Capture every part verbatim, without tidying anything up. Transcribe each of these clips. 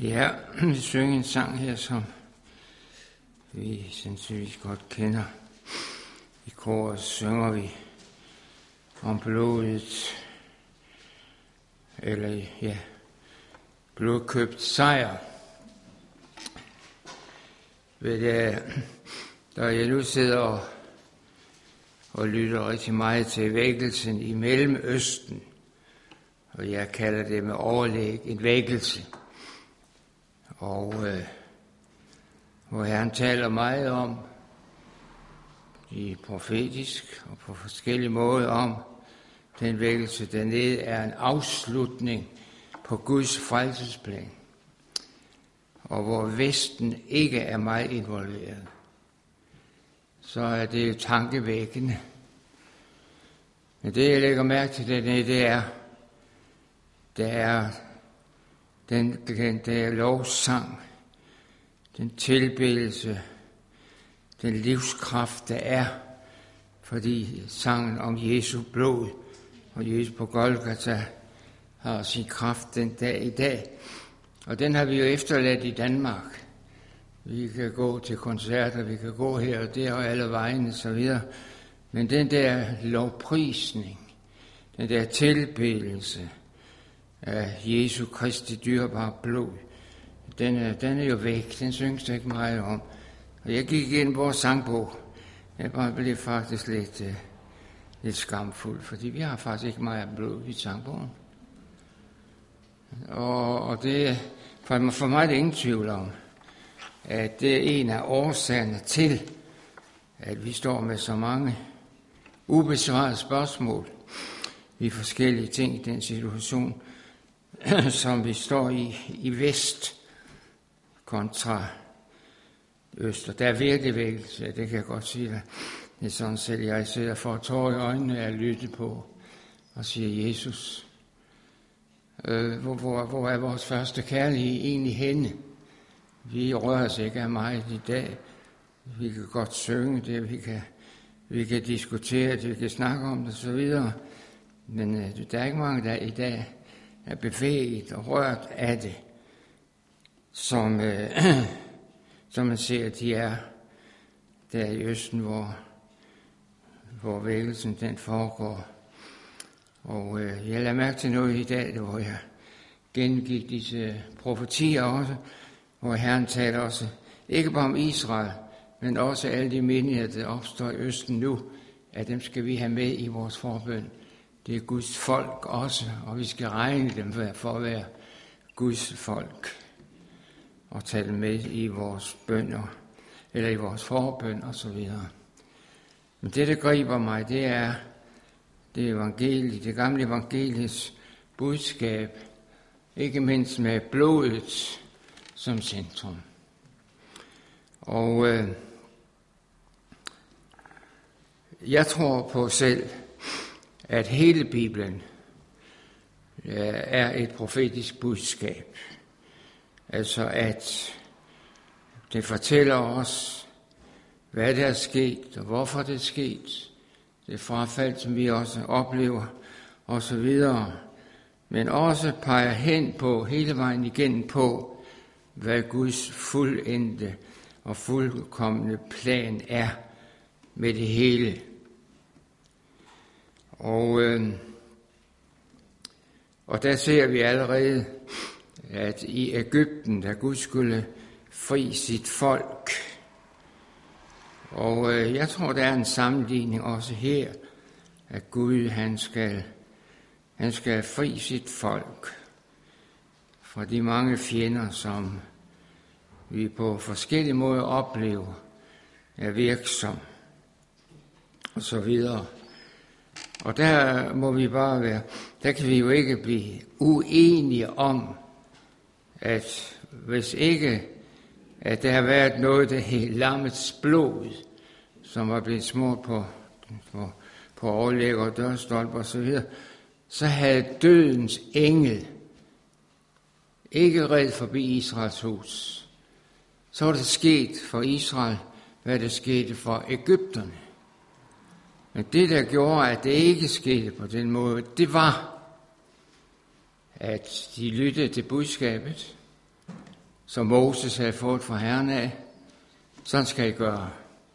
Ja, vi synger en sang her, som vi sandsynligvis godt kender. I koret synger vi om blodet, eller ja, blodkøbt sejr. Ved det, da jeg nu sidder og, og lytter rigtig meget til vækkelsen i Mellemøsten, og jeg kalder det med overlæg en vækkelse, og øh, hvor Herren taler meget om, i profetisk og på forskellige måder om, den vækkelse dernede er en afslutning på Guds frelsesplan, og hvor Vesten ikke er meget involveret, så er det jo tankevækkende. Men det, jeg lægger mærke til dernede, det er, det er den, den der lovsang, den tilbedelse, den livskraft, der er, fordi sangen om Jesu blod og Jesus på Golgata har sin kraft den dag i dag. Og den har vi jo efterladt i Danmark. Vi kan gå til koncerter, vi kan gå her og der og alle vegne og så videre. Men den der lovprisning, den der tilbedelse af Jesu Kristi dyrebare blod, den er, den er jo væk. Den synges der ikke meget om. Og jeg gik ind i vores sangbog. Jeg bare blev faktisk lidt, uh, lidt skamfuld, fordi vi har faktisk ikke meget blod i sangbogen. Og, og det for, for mig er det ingen tvivl om, at det er en af årsagerne til, at vi står med så mange ubesvarede spørgsmål i forskellige ting i den situation, som vi står i i vest kontra øst. Og der er virkelig vækkelse, det kan jeg godt sige dig. Det er sådan selv, jeg sidder for tårer i øjnene af at lytte på og siger, Jesus, øh, hvor, hvor, hvor er vores første kærlighed egentlig henne? Vi rører os ikke af meget i dag. Vi kan godt synge det, vi kan, vi kan diskutere det, vi kan snakke om det osv. Men øh, der er ikke mange, der i dag er bevæget og rørt af det, som, øh, som man ser, at de er der i Østen, hvor, hvor vækkelsen den foregår. Og øh, jeg lader mærke til noget i dag, hvor jeg gengik disse profetier også, hvor Herren taler også, ikke bare om Israel, men også alle de menigheder, der opstår i Østen nu, at dem skal vi have med i vores forbøn. Det er Guds folk også, og vi skal regne dem for at være Guds folk og tage dem med i vores bønner, eller i vores forbøn og så videre. Men det, der griber mig, det er det evangeliet, det gamle evangeliets budskab, ikke mindst med blodet som centrum. Og øh, jeg tror på selv, at hele Bibelen øh, er et profetisk budskab. Altså at det fortæller os, hvad der er sket, og hvorfor det er sket. Det frafald, som vi også oplever, og så videre. Men også peger hen på, hele vejen igennem på, hvad Guds fuldendte og fuldkomne plan er med det hele. Og, øh, og der ser vi allerede, at i Egypten, da Gud skulle fri sit folk, og øh, jeg tror, der er en sammenligning også her, at Gud, han skal, han skal fri sit folk fra de mange fjender, som vi på forskellige måder oplever, er virksom, og så videre. Og der må vi bare være, der kan vi jo ikke blive uenige om, at hvis ikke, at der har været noget, der hed lammets blod, som var blevet smurt på, på, på overlæg og dørstolper og så videre, så havde dødens engel ikke red forbi Israels hus. Så var det sket for Israel, hvad der skete for Egypterne. Men det, der gjorde, at det ikke skete på den måde, det var, at de lyttede til budskabet, som Moses havde fået fra Herren af. Sådan skal I gøre.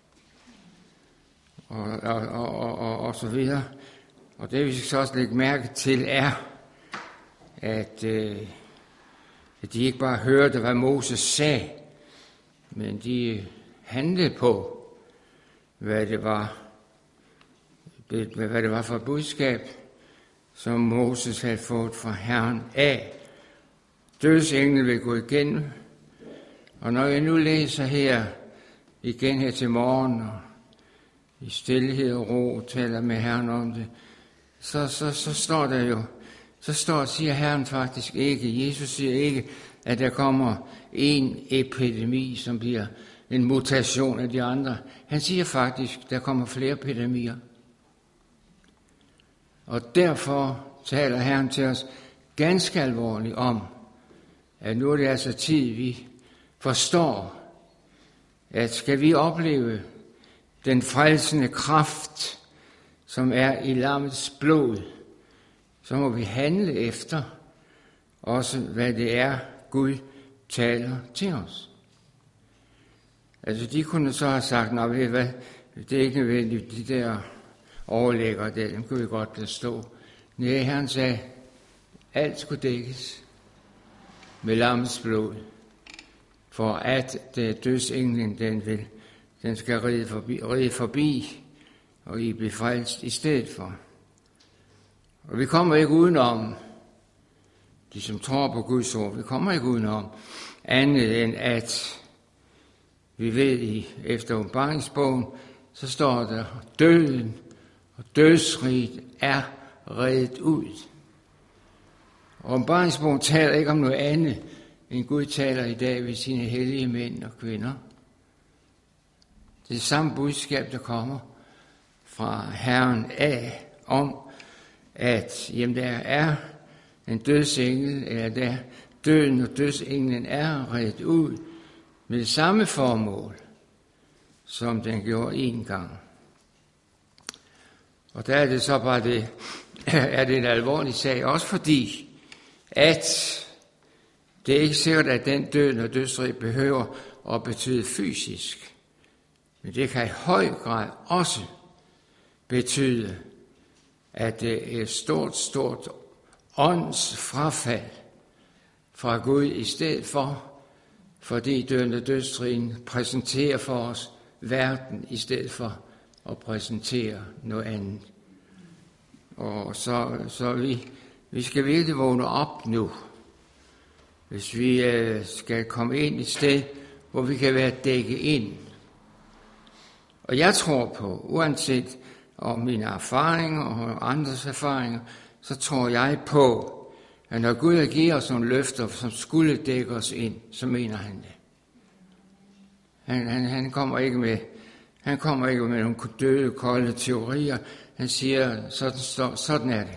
Og, og, og, og, og, og så videre. Og det vi skal så også lægge mærke til er, at, øh, at de ikke bare hørte, hvad Moses sagde, men de handlede på, hvad det var, hvad det var for et budskab, som Moses havde fået fra Herren af. Dødsenglen vil gå igennem, og når jeg nu læser her, igen her til morgen, og i stilhed og ro taler med Herren om det, så, så, så står der jo, så står, siger Herren faktisk ikke, Jesus siger ikke, at der kommer en epidemi, som bliver en mutation af de andre. Han siger faktisk, at der kommer flere epidemier. Og derfor taler Herren til os ganske alvorligt om, at nu er det altså tid, vi forstår, at skal vi opleve den frelsende kraft, som er i lammets blod, så må vi handle efter også, hvad det er, Gud taler til os. Altså, de kunne så have sagt, nej, ved hvad, det er ikke nødvendigt, de der overlægger der, dem kunne vi godt lade stå. Nej, Herren sagde, alt skulle dækkes med lammets blod, for at dødsenglen, den vil, den skal ride forbi, ride forbi, og I bliver frelst i stedet for. Og vi kommer ikke udenom, de som tror på Guds ord, vi kommer ikke udenom andet end at vi ved i efter åbenbaringsbogen, så står der, døden og dødsriget er redet ud. Og åbenbaringsbogen taler ikke om noget andet, end Gud taler i dag ved sine hellige mænd og kvinder. Det er det samme budskab, der kommer fra Herren af, om at jamen, der er en dødsengel, eller der døden og dødsenglen er redet ud med det samme formål, som den gjorde en gang. Og der er det så bare det, er det en alvorlig sag, også fordi, at det er ikke sikkert, at den død og dødsrig behøver at betyde fysisk. Men det kan i høj grad også betyde, at det er et stort, stort åndsfrafald fra Gud i stedet for, fordi døden og dødsrigen præsenterer for os verden i stedet for at præsentere noget andet. Og så, så vi, vi skal virkelig vågne op nu, hvis vi øh, skal komme ind et sted, hvor vi kan være dækket ind. Og jeg tror på, uanset om mine erfaringer og andres erfaringer, så tror jeg på, at når Gud giver os nogle løfter, som skulle dække os ind, så mener han det. Han, han, han, kommer ikke med, han kommer ikke med nogle døde, kolde teorier. Han siger, sådan, står, sådan er det.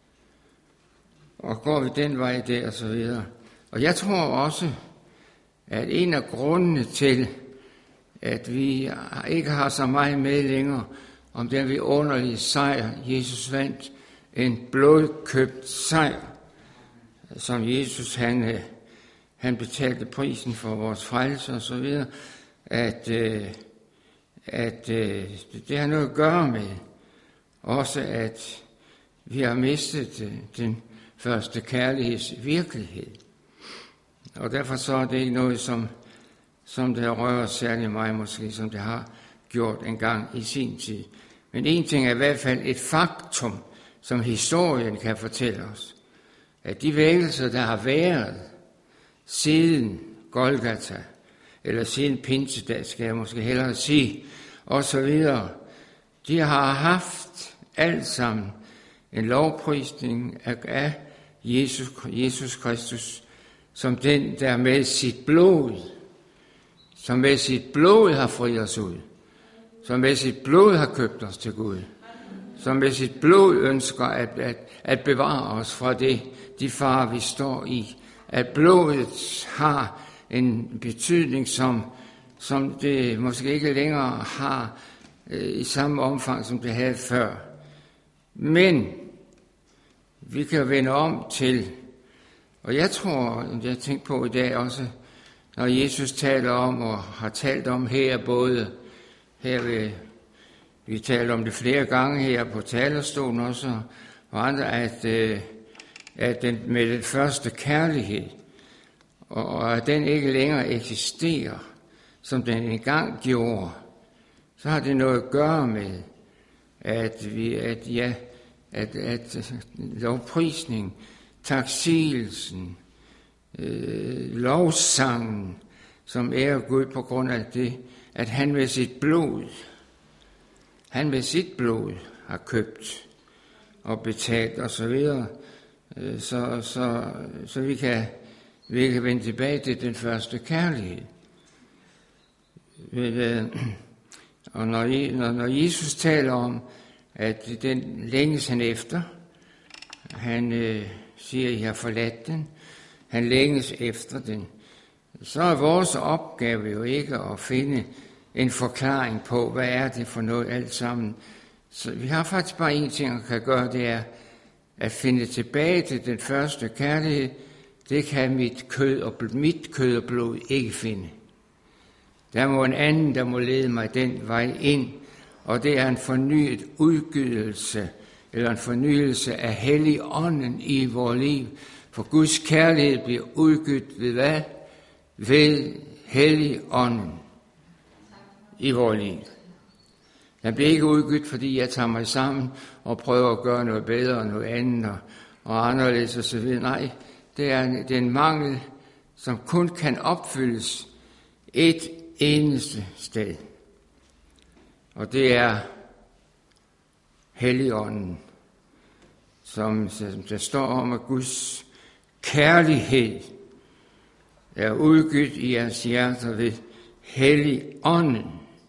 Og går vi den vej der, og så videre. Og jeg tror også, at en af grundene til, at vi ikke har så meget med længere om den vidunderlige sejr, Jesus vandt, en blodkøbt sejr, som Jesus han, han betalte prisen for vores frelse og så videre, at, at det har noget at gøre med også, at vi har mistet den første kærligheds virkelighed. Og derfor så er det ikke noget, som, som det rører særlig mig måske, som det har gjort en gang i sin tid. Men en ting er i hvert fald et faktum, som historien kan fortælle os, at de vækkelser, der har været siden Golgata, eller siden Pinsedag, skal jeg måske hellere sige, og så videre, de har haft alt sammen en lovprisning af Jesus, Jesus Kristus, som den, der med sit blod, som med sit blod har friet os ud, som med sit blod har købt os til Gud, som med sit blod ønsker at, at, at bevare os fra det, de farer, vi står i. At blodet har en betydning, som, som det måske ikke længere har øh, i samme omfang, som det havde før. Men vi kan vende om til, og jeg tror, jeg tænker på i dag også, når Jesus taler om, og har talt om her, både her ved, vi taler om det flere gange her på talerstolen også, og andre, at, at den med den første kærlighed, og at den ikke længere eksisterer, som den engang gjorde, så har det noget at gøre med, at vi, at ja, at, at lovprisning, taksigelsen, øh, lovsangen, som ærer Gud på grund af det, at han med sit blod, han med sit blod har købt og betalt og så videre, øh, så, så, så vi kan, vi kan vende tilbage til den første kærlighed. Øh, og når, når, når Jesus taler om, at den længes han efter, han øh, siger, at I har forladt den, han længes efter den, så er vores opgave jo ikke at finde en forklaring på, hvad er det for noget alt sammen. Så vi har faktisk bare en ting, at kan gøre, det er at finde tilbage til den første kærlighed. Det kan mit kød og, mit kød og blod ikke finde. Der må en anden, der må lede mig den vej ind, og det er en fornyet udgydelse, eller en fornyelse af Helligånden i vores liv. For Guds kærlighed bliver udgydt ved hvad? Ved Helligånden i vores liv. Den bliver ikke udgydt, fordi jeg tager mig sammen og prøver at gøre noget bedre og noget andet og, og anderledes og så videre. Nej, det er, en, det er en mangel, som kun kan opfyldes et eneste sted. Og det er Helligånden, som, som der står om, at Guds kærlighed er udgydt i jeres hjerter ved Helligånden.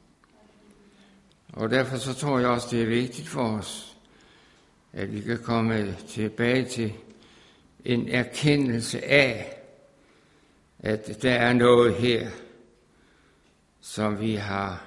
Og derfor så tror jeg også, det er vigtigt for os, at vi kan komme tilbage til en erkendelse af, at der er noget her, som vi har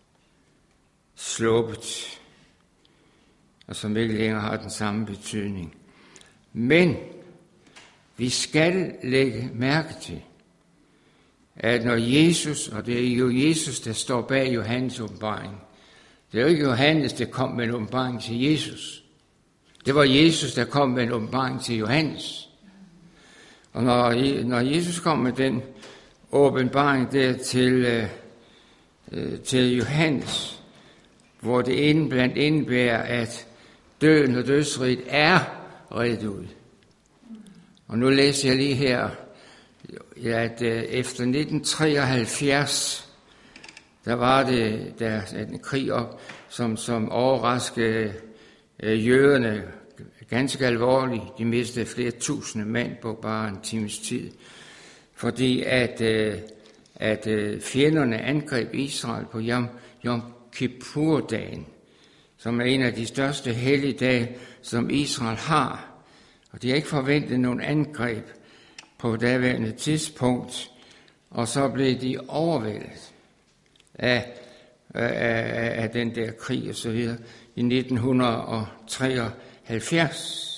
sluppet, og som ikke længere har den samme betydning. Men vi skal lægge mærke til, at når Jesus, og det er jo Jesus, der står bag Johannes åbenbaring, det er jo ikke Johannes, der kom med en åbenbaring til Jesus. Det var Jesus, der kom med en åbenbaring til Johannes. Og når, når Jesus kom med den åbenbaring der til, øh, til Johannes, hvor det indblandt indebærer, at døden og dødsriget er reddet ud. Og nu læser jeg lige her, at efter nitten treoghalvfjerds, der var det der en krig op, som, som overraskede øh, jøderne ganske alvorligt. De mistede flere tusinde mand på bare en times tid, fordi at, øh, at øh, fjenderne angreb Israel på Yom, Yom Kippur-dagen, som er en af de største helligdage, som Israel har. Og de har ikke forventet nogen angreb på daværende tidspunkt, og så blev de overvældet af, af, af den der krig og så videre i nitten treoghalvfjerds.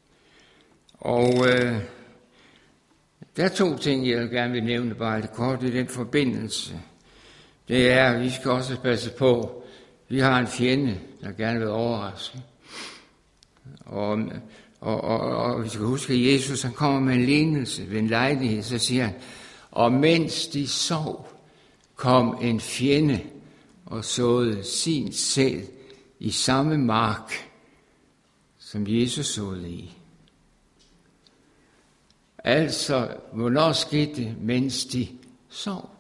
Og øh, der er to ting, jeg gerne vil nævne bare lidt kort i den forbindelse. Det er, at vi skal også passe på, vi har en fjende, der gerne vil overraske. Og, og, og, og vi skal huske, at Jesus han kommer med en lignelse ved en lejlighed, så siger han, og mens de sov, kom en fjende og såede sin sæd i samme mark, som Jesus såede i. Altså, hvornår skete det, mens de sov?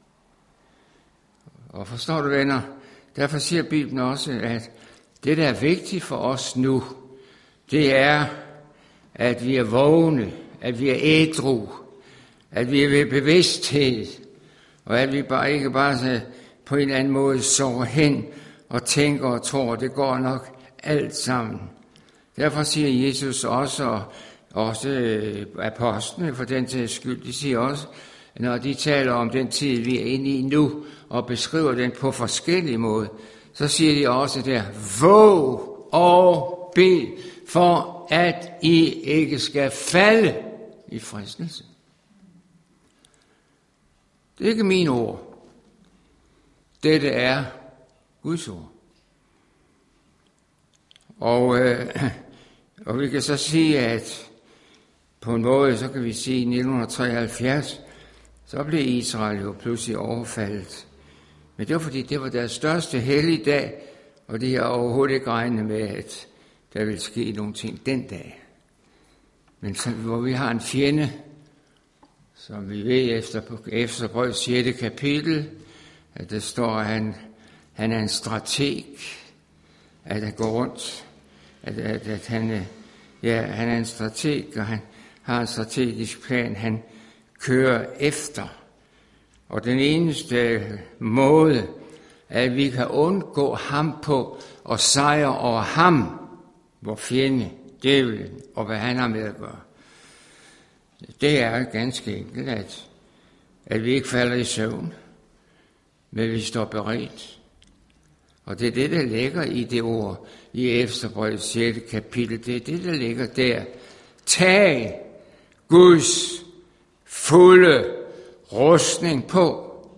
Og forstår du, venner? Derfor siger Bibelen også, at det, der er vigtigt for os nu, det er, at vi er vågne, at vi er ædru, at vi er ved bevidsthed, og at vi bare ikke bare på en eller anden måde sover hen og tænker og tror, det går nok alt sammen. Derfor siger Jesus også, og også apostlene for den sags skyld, de siger også, når de taler om den tid, vi er inde i nu, og beskriver den på forskellige måder, så siger de også der, våg og bed, for at I ikke skal falde i fristelse. Det er ikke mine ord. Dette er Guds ord. Og, øh, og vi kan så sige, at på en måde, så kan vi sige, at i nitten treoghalvfjerds, så blev Israel jo pludselig overfaldet. Men det var fordi, det var deres største helligdag, og de har overhovedet ikke regnet med, at der ville ske nogle ting den dag. Men så, hvor vi har en fjende, som vi ved efter på Efterbrøds sjette kapitel, at der står, at han, han er en strateg, at han går rundt, at, at, at han, ja, han er en strateg, og han har en strategisk plan, han kører efter. Og den eneste måde, at vi kan undgå ham på og sejre over ham, vor fjende, djævlen, og hvad han har med at gøre, det er ganske enkelt, at, at vi ikke falder i søvn, men vi står beredt. Og det er det, der ligger i det ord i Efterbrødets sjette kapitel. Det er det, der ligger der. Tag Guds fulde rustning på.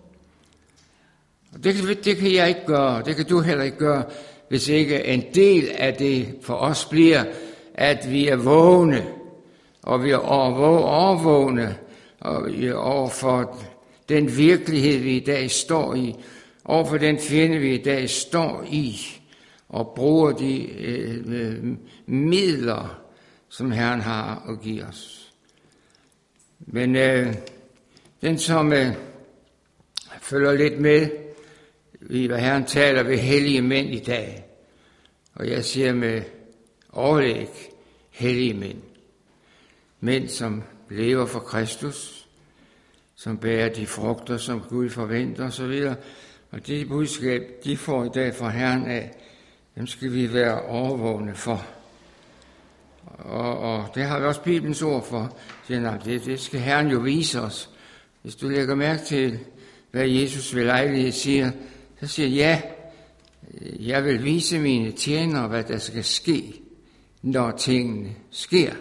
Og det, det kan jeg ikke gøre, det kan du heller ikke gøre, hvis ikke en del af det for os bliver, at vi er vågne, og vi er overvågne over for den virkelighed, vi i dag står i, over for den fjende, vi i dag står i, og bruger de øh, midler, som Herren har at give os. Men øh, den, som øh, følger lidt med i, hvad Herren taler ved hellige mænd i dag, og jeg siger med overlæg hellige mænd, mænd, som lever for Kristus, som bærer de frugter, som Gud forventer osv., og det budskab, de får i dag fra Herren af, dem skal vi være overvågne for. Og, og det har vi også Bibelens ord for. Det, det skal Herren jo vise os. Hvis du lægger mærke til, hvad Jesus ved lejlighed siger, så siger ja, jeg vil vise mine tjenere, hvad der skal ske, når tingene sker.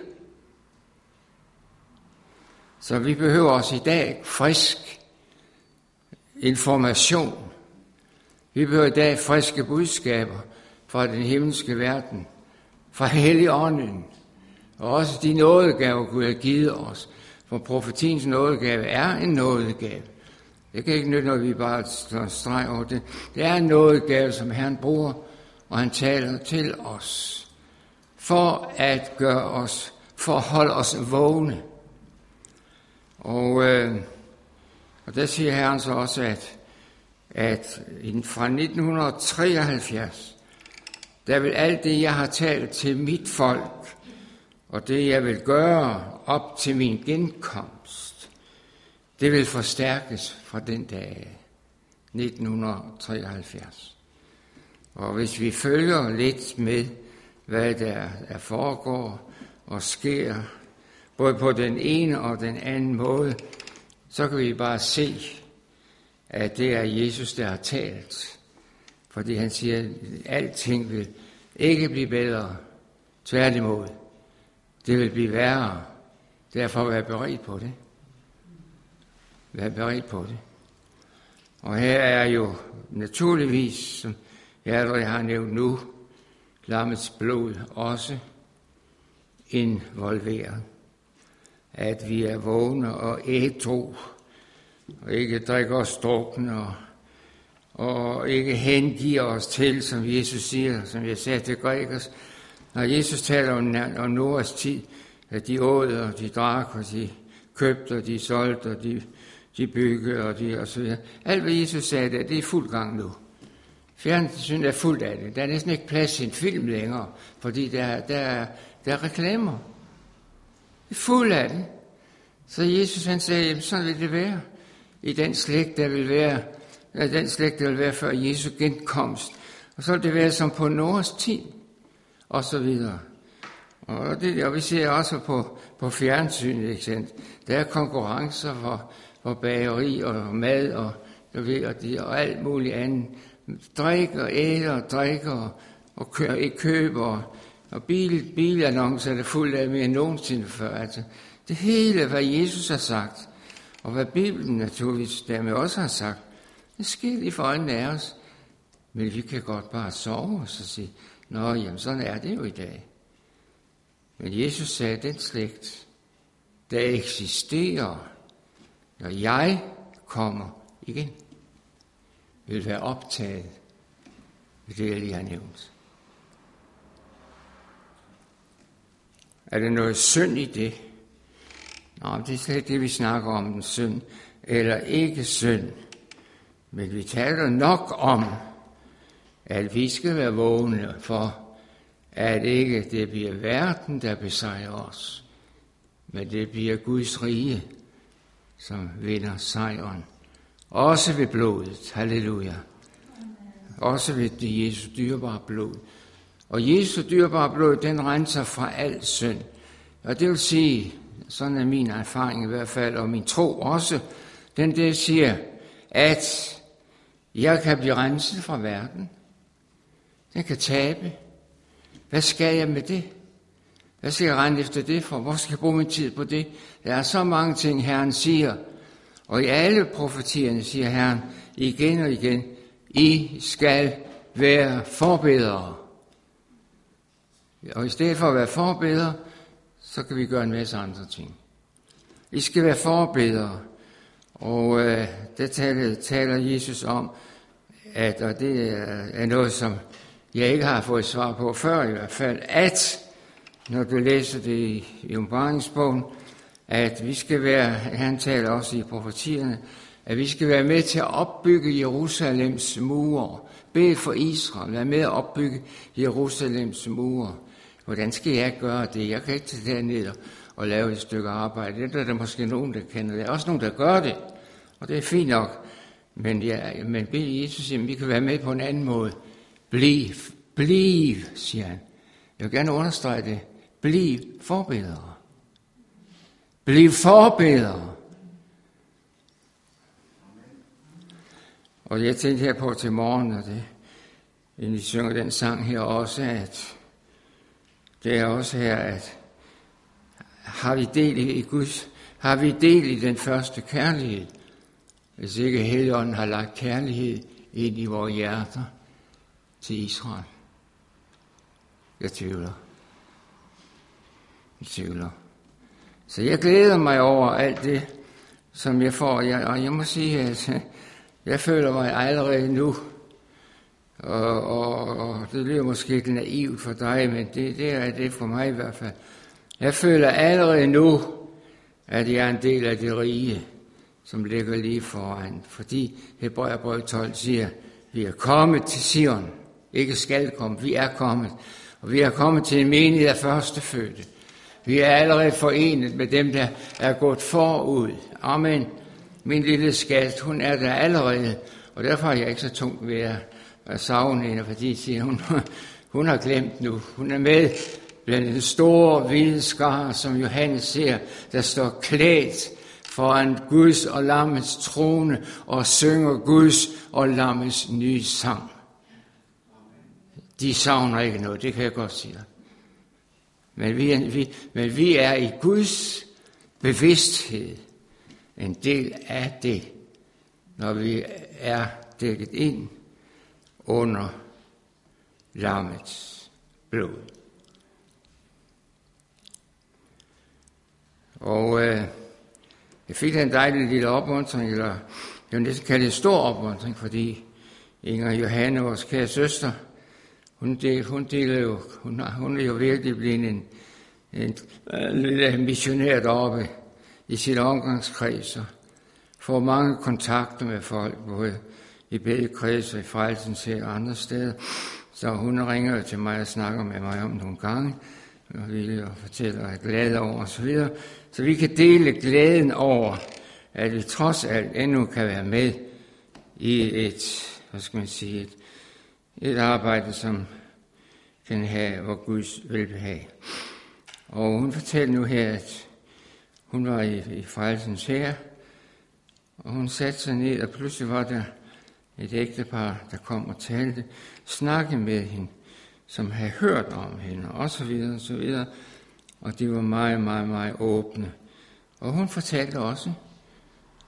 Så vi behøver os i dag frisk information. Vi behøver i dag friske budskaber fra den himmelske verden, fra Helligånden, og også de nådegaver, Gud har givet os. For profetiens nådegave er en nådegave. Det kan ikke nytte noget, vi bare slår streg over det. Det er en nådegave, som Herren bruger, og han taler til os, for at gøre os, for at holde os vågne. Og, øh, og der siger Herren så også, at, at fra nitten treoghalvfjerds, der vil alt det, jeg har talt til mit folk, og det, jeg vil gøre op til min genkomst, det vil forstærkes fra den dag, nitten treoghalvfjerds. Og hvis vi følger lidt med, hvad der er foregår og sker, både på den ene og den anden måde, så kan vi bare se, at det er Jesus, der har talt. Fordi han siger, at alting vil ikke blive bedre. Tværtimod. Det vil blive værre. Derfor vær beredt på det. Vær beredt på det. Og her er jo naturligvis, som jeg allerede har nævnt nu, lammets blod også involveret. At vi er vågne og ædru, og ikke drikker os drukken, og, og ikke hengiver os til, som Jesus siger, som jeg sagde til Grækers. Når Jesus taler om, om Noahs tid, at de åd, og de drak, og de købte, og de solgte, og de, de byggede, og, de, og så videre. Alt, hvad Jesus sagde, der, det er fuld gang nu. Fjernsynet er fuldt af det. Der er næsten ikke plads i en film længere, fordi der, der, er, der er reklamer. Det er fuld af det. Så Jesus han sagde, jamen sådan vil det være. I den slægt, der vil være, den slægt, der vil være før Jesu genkomst. Og så vil det være som på Noahs tid, og så videre. Og, det, og vi ser også på, på fjernsynet, ikke sandt? Der er konkurrencer for, for bageri og mad og, og, og, de, og alt muligt andet. Drikker, æder, drikker og kø, køber. Og bil, bilannoncer er der fuldt af mere end nogensinde før. Altså, det hele, hvad Jesus har sagt. Og hvad Bibelen naturligvis dermed også har sagt, det sker lige for øjnene af os. Men vi kan godt bare sove og så sige, nå, jamen sådan er det jo i dag. Men Jesus sagde, at den slægt, der eksisterer, når jeg kommer igen, vil være optaget i det, jeg lige har nævnt. Er der noget synd i det? Nå, det er slet ikke det, vi snakker om, den synd eller ikke synd. Men vi taler nok om, at vi skal være vågne for, at ikke det bliver verden, der besejrer os, men det bliver Guds rige, som vinder sejren. Også ved blodet. Halleluja. Også ved det Jesu dyrebare blod. Og Jesu dyrebare blod, den renser fra al synd. Og det vil sige, sådan er min erfaring i hvert fald, og min tro også, den der siger, at jeg kan blive renset fra verden. Den kan tabe. Hvad skal jeg med det? Hvad skal jeg rende efter det for? Hvor skal jeg bruge min tid på det? Der er så mange ting, Herren siger. Og i alle profetierne siger Herren igen og igen, I skal være forbedere. Og i stedet for at være forbedere, så kan vi gøre en masse andre ting. I skal være forbedere. Og øh, det taler, taler Jesus om, at, og det er noget, som jeg ikke har fået svar på før i hvert fald, at når du læser det i, i åbenbaringsbogen, at vi skal være, han taler også i profetierne, at vi skal være med til at opbygge Jerusalems mure. Bed for Israel, være med at opbygge Jerusalems mure. Hvordan skal jeg gøre det? Jeg kan ikke tage derned og lave et stykke arbejde. Det er der måske nogen, der kender. Der er også nogen, der gør det, og det er fint nok. Men, ja, men bed Jesus, at vi kan være med på en anden måde. Bliv, bliv, siger han. Jeg vil gerne understrege det. Bliv forbedere. Bliv forbedere. Og jeg tænkte her på til morgen, og det, inden vi synger den sang her også, at det er også her, at har vi del i Guds, har vi del i den første kærlighed, hvis ikke Helligånden har lagt kærlighed ind i vores hjerter til Israel. Jeg tvivler. Jeg tvivler. Så jeg glæder mig over alt det, som jeg får. Jeg, og jeg må sige, at jeg føler mig allerede nu, og, og, og det lyder måske lidt naivt for dig, men det, det er det for mig i hvert fald. Jeg føler allerede nu, at jeg er en del af det rige, som ligger lige foran. Fordi Hebræerbrevet tolv siger, vi er kommet til Sion. Ikke skal komme, vi er kommet. Og vi er kommet til en menighed af førstefødte. Vi er allerede forenet med dem, der er gået forud. Amen. Min lille skat, hun er der allerede. Og derfor er jeg ikke så tung ved at savne hende, fordi siger, hun, hun har glemt nu. Hun er med blandt den store, hvide skare, som Johannes ser, der står klædt foran Guds og Lammets trone og synger Guds og Lammets nye sang. De savner ikke noget, det kan jeg godt sige. Men vi er, vi, men vi er i Guds bevidsthed en del af det, når vi er dækket ind under Lammets blod. Og øh, jeg fik en dejlig lille opmuntring, eller jeg vil næsten kalde det en stor opmuntring, fordi Inger Johanne, vores kære søster, hun, del, hun, deler jo, hun, hun er jo virkelig blevet en, en, en lille missionær deroppe i sin omgangskreds, og får mange kontakter med folk, både i bedekreds og i Frelsens her og andre steder. Så hun ringer til mig og snakker med mig om nogle gange, og vil og fortæller, at jeg er glad over osv. Så vi kan dele glæden over, at vi trods alt endnu kan være med i et, hvad skal man sige, et, et arbejde, som kan have, hvor Guds velbehag. Og hun fortæller nu her, at hun var i, i Frelsens her, og hun satte sig ned, og pludselig var der et ægtepar, der kom og talte, snakkede med hende, som havde hørt om hende, og så videre, og så videre. Og de var meget, meget, meget åbne. Og hun fortalte også,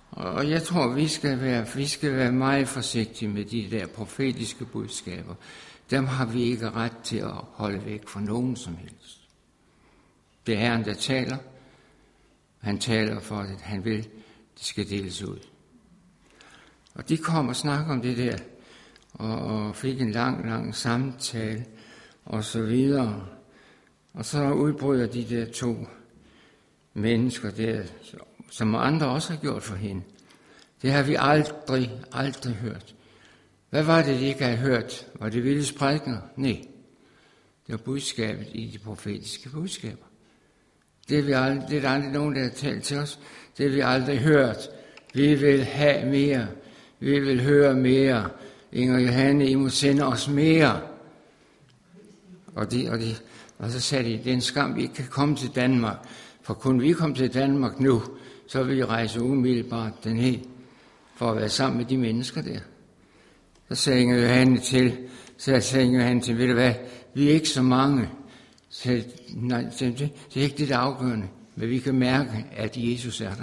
Og jeg tror, vi skal være, vi skal være meget forsigtige med de der profetiske budskaber. Dem har vi ikke ret til at holde væk fra nogen som helst. Det er Herren, der taler. Han taler for, at han vil, det skal deles ud. Og de kom og snakkede om det der, og, og fik en lang, lang samtale, og så videre. Og så udbryder de der to mennesker der, som andre også har gjort for hende. Det har vi aldrig, aldrig hørt. Hvad var det, de ikke havde hørt? Var det Vildes prædikener? Nej. Det var budskabet i de profetiske budskaber. Det er, vi aldrig, det er der aldrig nogen, der har talt til os. Det har vi aldrig hørt. Vi vil have mere. Vi vil høre mere. Inger og Johanne, I må sende os mere. Og, de, og, de, og så sagde de, det er en skam, vi ikke kan komme til Danmark. For kun vi komme til Danmark nu, så vil vi rejse umiddelbart den helt for at være sammen med de mennesker der. Så sagde Inger og Johanne til, så sagde Inger og Johanne til, ved du hvad, vi er ikke så mange. Så, nej, det, det er ikke det, der er afgørende, men vi kan mærke, at Jesus er der.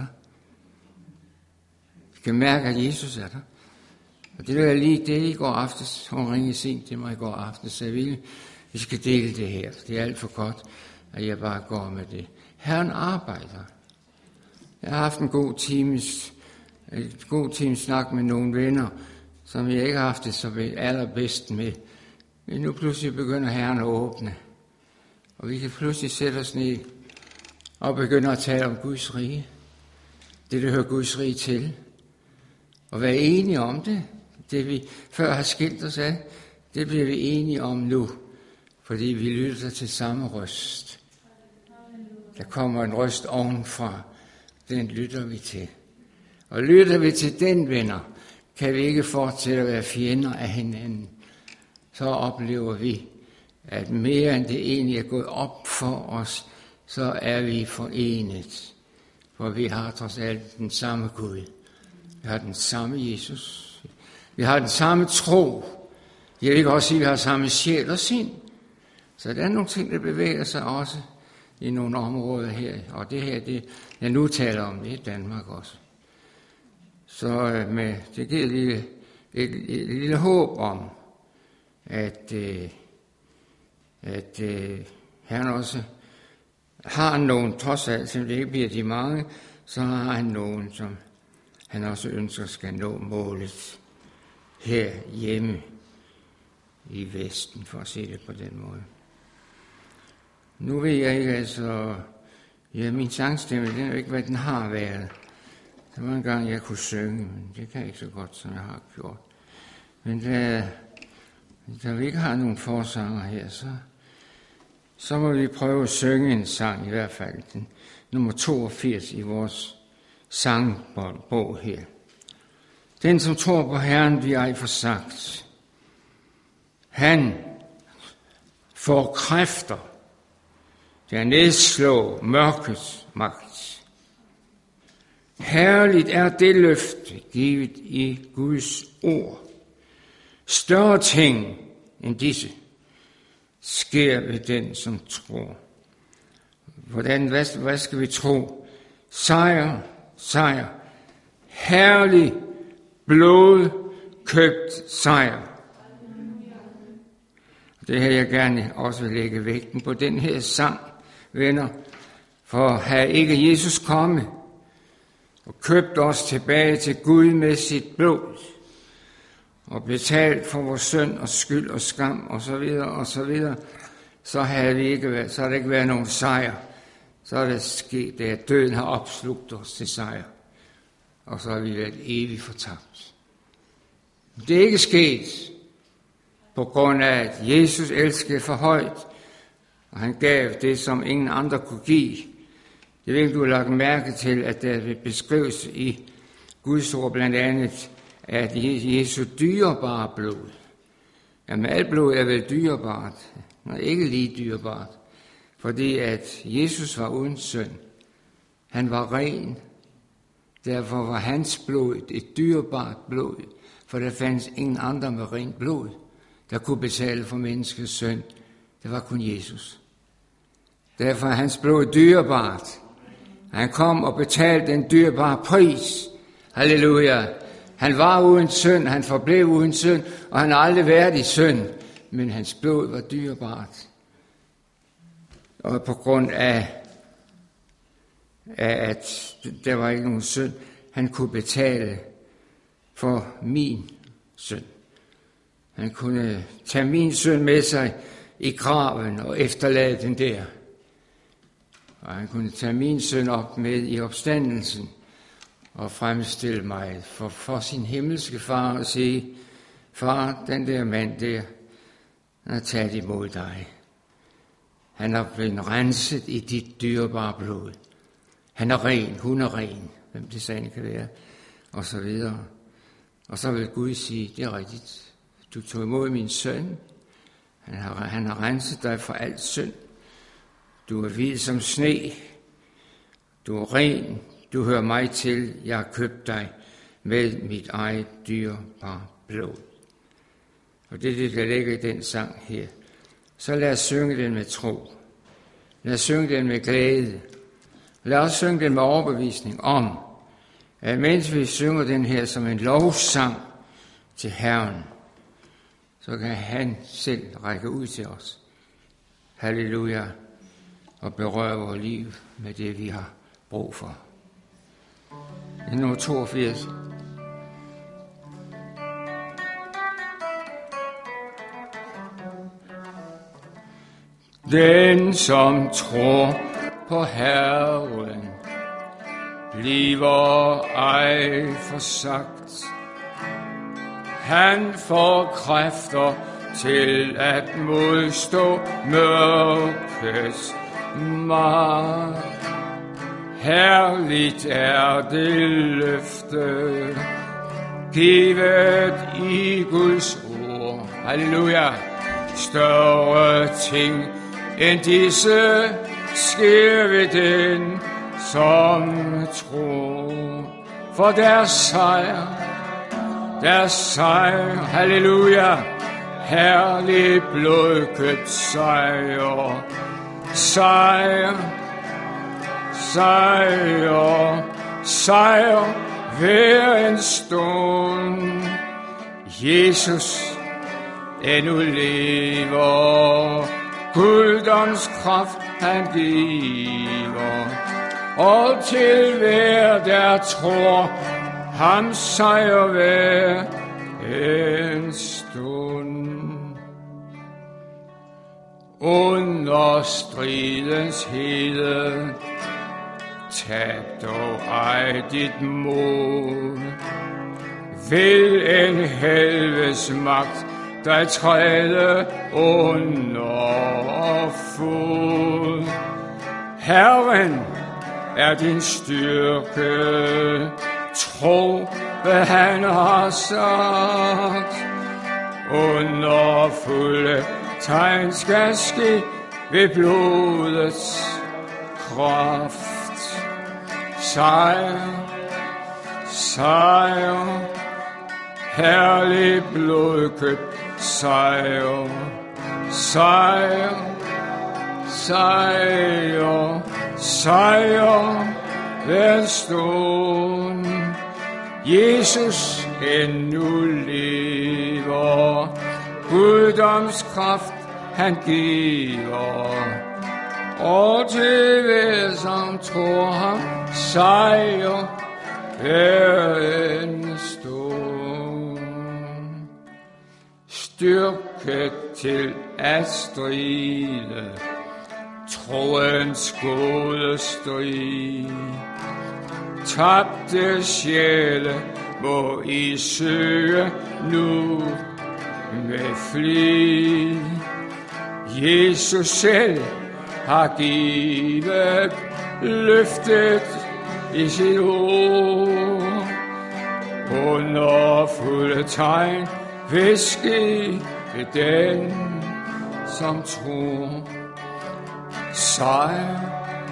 Vi kan mærke, at Jesus er der. Og det er lige det, i går aftes, hun ringede sent til mig i går aftes, så jeg ville, vi skal dele det her. Det er alt for godt, at jeg bare går med det. Herren arbejder. Jeg har haft en god times, en god times snak med nogle venner, som jeg ikke har haft det så allerbedst med. Men nu pludselig begynder Herren at åbne. Og vi kan pludselig sætte os ned og begynde at tale om Guds rige. Det, der hører Guds rige til. Og være enige om det. Det vi før har skilt os af, det bliver vi enige om nu. Fordi vi lytter til samme røst. Der kommer en røst ovenfra. Den lytter vi til. Og lytter vi til den, venner, kan vi ikke fortsætte at være fjender af hinanden. Så oplever vi, at mere end det egentlig er gået op for os, så er vi forenet. For vi har trods alt den samme Gud. Vi har den samme Jesus. Vi har den samme tro. Jeg vil også sige, at vi har samme sjæl og sind. Så der er nogle ting, der bevæger sig også i nogle områder her. Og det her, det jeg nu taler om, det er Danmark også. Så med, det giver et lille, et, et, et lille håb om, at, at, at Herren også har nogen, trods alt, som det ikke bliver de mange, så har han nogen, som han også ønsker skal nå målet her hjemme i Vesten, for at se det på den måde. Nu ved jeg ikke, altså, ja, min sangstemme, den er jo ikke, hvad den har været. Der var en gang, jeg kunne synge, men det kan jeg ikke så godt, som jeg har gjort. Men da, da vi ikke har nogen forsanger her, så, så må vi prøve at synge en sang, i hvert fald den nummer toogfirs i vores sangbog her. Den, som tror på Herren, bliver ej forsagt. Han får kræfter, der nedslår mørkets magt. Herligt er det løfte givet i Guds ord. Større ting end disse sker ved den, som tror. Hvordan, hvad, hvad skal vi tro? Sejr, sejr. Herlig, blod, købt sejr. Det her jeg gerne også vil lægge vægten på den her sang, venner. For have ikke Jesus kommet og købt os tilbage til Gud med sit blod, og betalt for vores synd og skyld og skam og så videre og så videre, så havde vi ikke været, så har det ikke været nogen sejr. Så er det sket, at døden har opslugt os til sejr, og så har vi været evigt fortabt. Det er ikke sket på grund af, at Jesus elskede for højt, og han gav det, som ingen andre kunne give. Jeg ved ikke, du har lagt mærke til, at der beskrives i Guds ord blandt andet, at Jesu dyrebare blod. Jamen alt blod er vel dyrebart, men ikke lige dyrebart, fordi at Jesus var uden synd. Han var ren, derfor var hans blod et dyrebart blod, for der fandt ingen andre med rent blod, der kunne betale for menneskets synd. Det var kun Jesus. Derfor er hans blod dyrebart. Han kom og betalte en dyrbar pris. Halleluja. Han var uden synd, han forblev uden synd, og han har aldrig været i synd, men hans blod var dyrebart. Og på grund af, af at der var ikke nogen synd, han kunne betale for min synd. Han kunne tage min synd med sig i graven og efterlade den der. Og han kunne tage min synd op med i opstandelsen og fremstille mig for, for sin himmelske far og sige, far, den der mand der, han har taget imod dig. Han er blevet renset i dit dyrebare blod. Han er ren, hun er ren, hvem det sagen kan være, og så videre. Og så vil Gud sige, det er rigtigt, du tog imod min søn, han har, han har renset dig for alt synd. Du er hvid som sne, du er ren, du hører mig til, jeg har købt dig med mit eget dyrebare blod. Og det er det, der ligger i den sang her. Så lad os synge den med tro. Lad os synge den med glæde. Lad os synge den med overbevisning om, at mens vi synger den her som en lovsang til Herren, så kan han selv række ud til os. Halleluja. Og berøre vores liv med det, vi har brug for. Det er nummer toogfirs. Den, som tror på Herren, bliver ej forsagt. Han får kræfter til at modstå mørkets magt. Herligt er det løfte, givet i Guds ord. Halleluja. Større ting end disse sker ved den, som tror. For deres sejr, deres sejr, halleluja, herlig blodkøbt sejr, sejr, sejr, sejr hver en stund. Jesus endnu lever, guddoms kraft han giver, og til hver der tror, ham sejr hver en stund. Under stridens hede, tab dog ej dit mod. Vil en helvedes magt dig træde under fod. Herren er din styrke, tro hvad han har sagt. Under fulde tegn skal ske ved blodets kraft. Sejr, sejr, herlig blodkøbt sejr, sejr, sejr, sejr hver stund. Jesus endnu lever, guddoms kraft han giver, og til hver som tror ham sejr hver en stund. Styrke til at stride, troens gode strid. Tabte sjæle må I søge nu med flid. Jesus selv har givet løftet i sit ord. Under fulde tegn vil ske ved den, som tror. Sejr,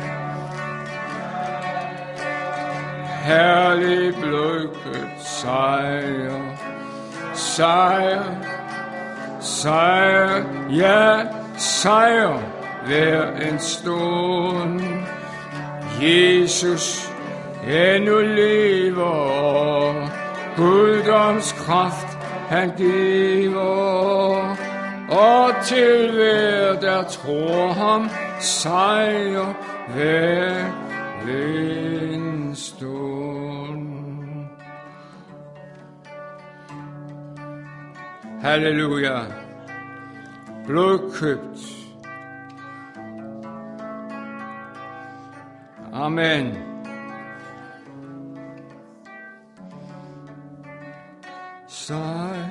herlig blodkøbt sejr, sejr, sejr, ja, sejr hver en stund. Jesus endnu lever, guddoms kraft han giver, og til hver, der tror ham, sejr hver en stund. Halleluja. Blodkøbt. Amen. Sejr.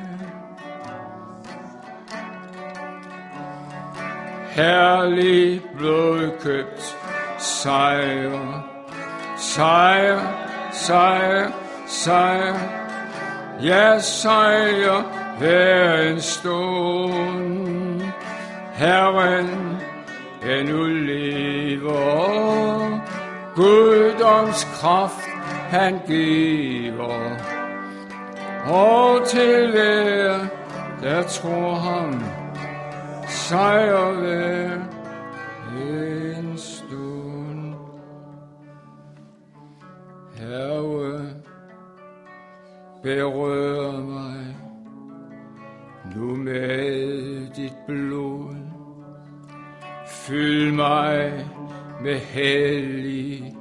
Herlig blodkøbt sejr. Sejr, sejr, sejr. Ja, sejr hver en stund. Herren endnu lever, guddoms kraft han giver, og til hver, der tror ham, sejr hver en stund. Herre, berør mig nu med dit blod. Fyld mig med hellig,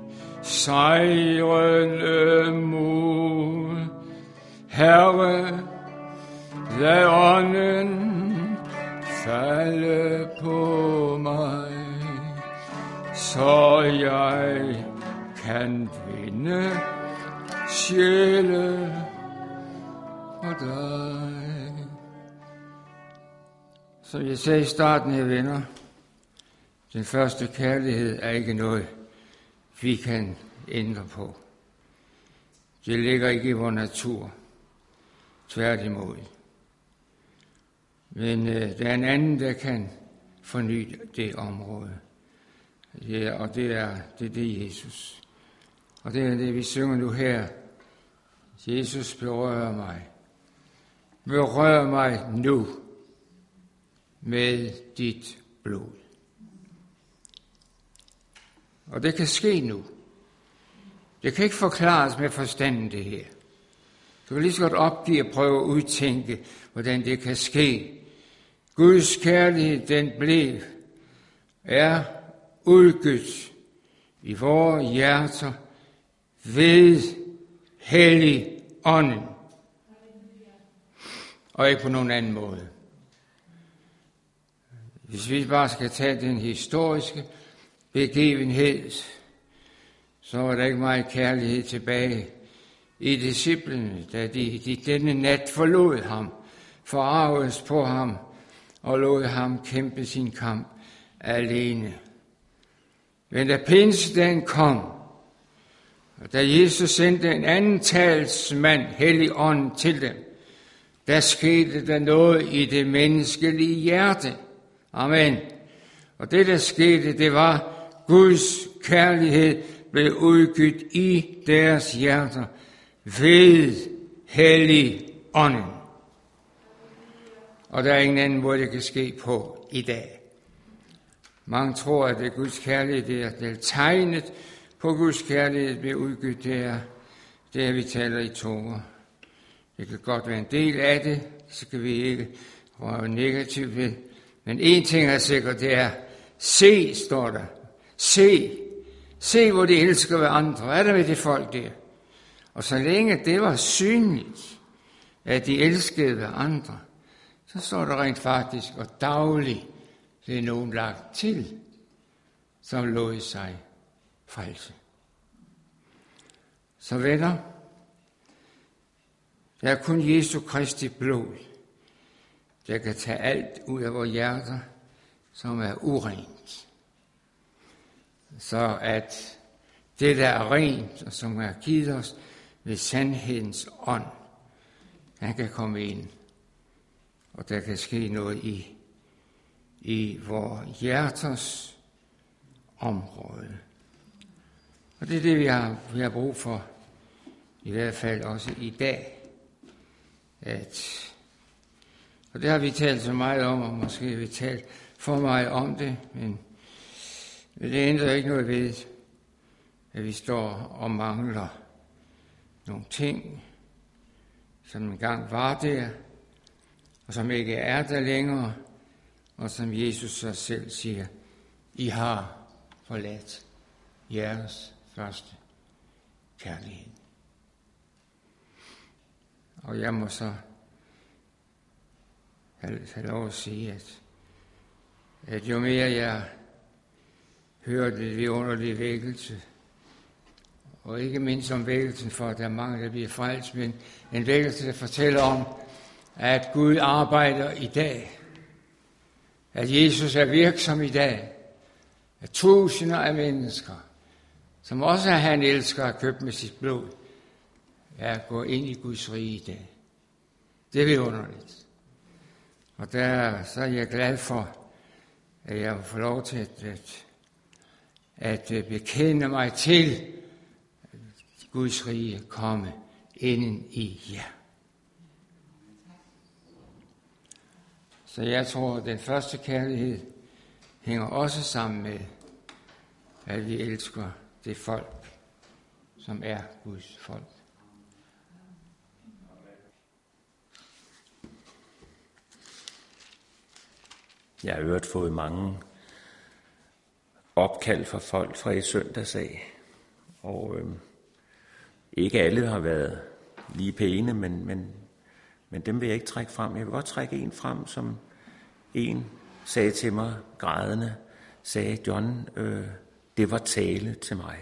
sejrende mod. Herre, lad ånden falde på mig, så jeg kan vinde sjæle for dig. Som jeg sagde i starten, jeg venner, den første kærlighed er ikke noget, vi kan ændre på. Det ligger ikke i vores natur, tværtimod. Men øh, der er en anden, der kan forny det område. Ja, og det er, det er det Jesus. Og det er det, vi synger nu her. Jesus, berør mig. Berør mig nu med dit blod. Og det kan ske nu. Det kan ikke forklares med forstanden, det her. Du kan lige så godt opgive at prøve at udtænke, hvordan det kan ske. Guds kærlighed, den blev, er udgydt i vores hjerter ved hellig ånden. Og ikke på nogen anden måde. Hvis vi bare skal tage den historiske begivenhed, så var der ikke meget kærlighed tilbage i disciplene, da de, de denne nat forlod ham, forarvedes på ham og lod ham kæmpe sin kamp alene. Men da pinsedagen kom, og da Jesus sendte en anden talsmand, Helligånden, til dem, der skete der noget i det menneskelige hjerte. Amen. Og det, der skete, det var, Guds kærlighed blev udgydt i deres hjerter ved Helligånden. Og der er ingen anden måde, det kan ske på i dag. Mange tror, at det er Guds kærlighed, det er, det er tegnet på Guds kærlighed, bliver udgydt, det er det, er, vi taler i Torah. Det kan godt være en del af det, så skal vi ikke røre negativt ved. Men en ting er sikkert, det er, se, står der. Se. Se, hvor de elsker hver andre. Hvad er der med det folk der? Og så længe det var synligt, at de elskede hver andre, så står der rent faktisk, og dagligt, det er nogen lagt til, som lod sig frelse. Så venner, der er kun Jesu Kristi blod, der kan tage alt ud af vores hjerter, som er urent. Så at det, der er rent, og som er givet os ved sandhedens ånd, han kan komme ind, og der kan ske noget i, i vores hjerters område. Og det er det, vi har, vi har brug for, i hvert fald også i dag. At, og det har vi talt så meget om, og måske har vi talt for meget om det, men det ændrer ikke noget ved, at vi står og mangler nogle ting, som engang var der, og som ikke er der længere, og som Jesus så selv siger, I har forladt jeres første kærlighed. Og jeg må så have, have lov at sige, at, at jo mere jeg hører det vidunderlige vækkelse, og ikke mindst om vækkelsen for, at der er mange, der bliver frelst, men en vækkelse, der fortæller om, at Gud arbejder i dag, at Jesus er virksom i dag, at tusinder af mennesker, som også han elsker at købe med sit blod, er gået ind i Guds rige i dag. Det er vidunderligt. Og der så er jeg glad for, at jeg får lov til at, at, at bekende mig til, at Guds rige komme inden i jer. Så jeg tror, at den første kærlighed hænger også sammen med, at vi elsker det folk, som er Guds folk. Jeg har øvrigt fået mange opkald fra folk fra i søndags af, og øh, ikke alle har været lige pæne, men, men, men dem vil jeg ikke trække frem. Jeg vil godt trække en frem, som en sagde til mig grædende, sagde, John, øh, det var tale til mig.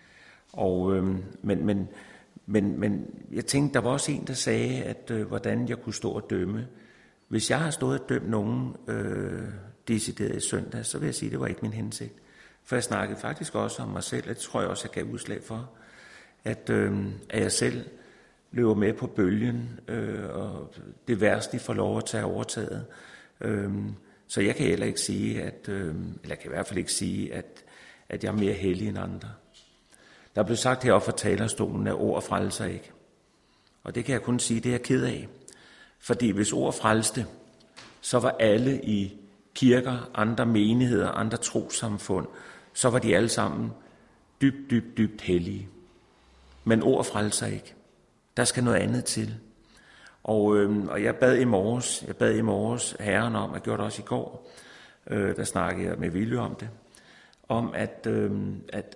Og, øh, men, men, men, men jeg tænkte, der var også en, der sagde, at øh, hvordan jeg kunne stå og dømme. Hvis jeg har stået og dømt nogen øh, decideret i søndag, så vil jeg sige, at det var ikke min hensigt. For jeg snakkede faktisk også om mig selv, og det tror jeg også, jeg gav udslag for, at, øh, at jeg selv løber med på bølgen, øh, og det værste, de får lov at tage overtaget. Øh, så jeg kan heller ikke sige, at, øh, eller jeg kan i hvert fald ikke sige, at, at jeg er mere hellig end andre. Der blev sagt heroppe fra talerstolen, at ord frelser ikke. Og det kan jeg kun sige, det er jeg ked af. Fordi hvis ord frelste, så var alle i kirker, andre menigheder, andre trossamfund, så var de alle sammen dybt, dybt, dybt hellige. Men ord frelser ikke. Der skal noget andet til. Og, øh, og jeg bad i morges, jeg bad i morges Herren om, jeg gjorde det også i går, øh, der snakkede jeg med Vilje om det, om at, øh, at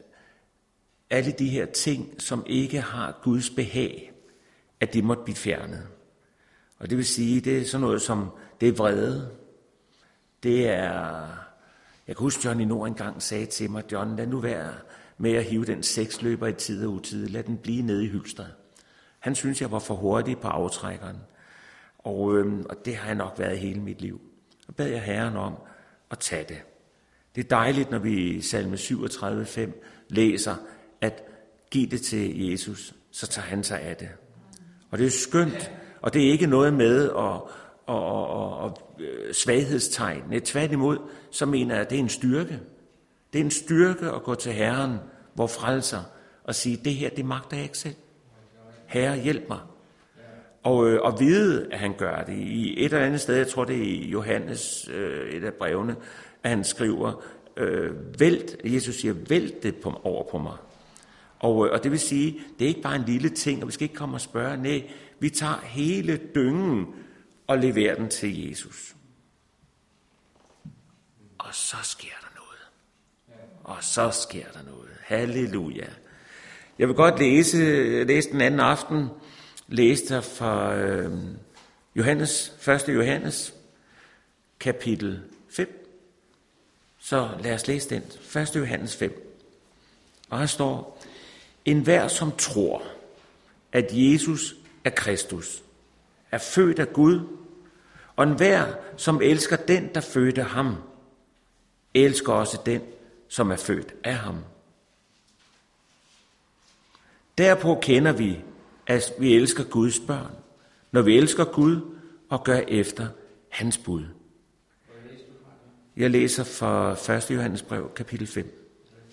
alle de her ting, som ikke har Guds behag, at de måtte blive fjernet. Og det vil sige, det er sådan noget som, det er vrede. Det er, jeg kan huske, Johnny Nord engang sagde til mig, John, lad nu være med at hive den seksløber i tid og utid. Lad den blive nede i Hylstad. Han synes, jeg var for hurtig på aftrækkeren. Og, øhm, og det har jeg nok været hele mit liv. Så bad jeg Herren om at tage det. Det er dejligt, når vi i salme syvogtredive fem læser, at give det til Jesus, så tager han sig af det. Og det er skønt. Og det er ikke noget med at, at, at, at, at svaghedstegn. Nej, tværtimod, så mener jeg, at det er en styrke. Det er en styrke at gå til Herren, hvor frelser, og sige, det her, det magter jeg ikke selv. Herre, hjælp mig. Og, og vide, at han gør det. I et eller andet sted, jeg tror det er i Johannes, et af brevene, at han skriver, vælt, Jesus siger, vælt det på, over på mig. Og, og det vil sige, det er ikke bare en lille ting, og vi skal ikke komme og spørge, nej, vi tager hele dyngen og leverer den til Jesus. Og så sker der noget. Og så sker der noget. Halleluja. Jeg vil godt læse, læse den anden aften, læse der fra øh, Johannes, første Johannes, kapitel fem. Så lad os læse den. første Johannes fem. Og her står, enhver som tror, at Jesus er Kristus, er født af Gud, og enhver som elsker den, der fødte ham, elsker også den, som er født af ham. Derpå kender vi, at vi elsker Guds børn, når vi elsker Gud og gør efter hans bud. Jeg læser fra første Johannes brev, kapitel fem.